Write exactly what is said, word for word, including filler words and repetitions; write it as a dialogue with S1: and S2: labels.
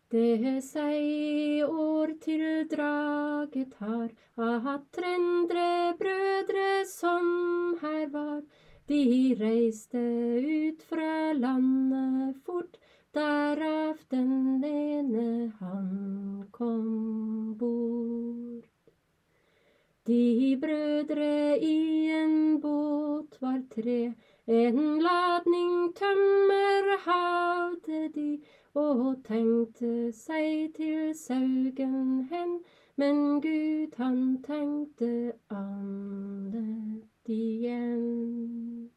S1: Det seg år tildraget har at trendre brødre som her var, de reiste ut fra landet fort, derav den ene han kom bort. De brødre i en båt var tre, en ladning tømmer hadde de, og tenkte seg til Saugen hen, men Gud han tenkte annet igjen.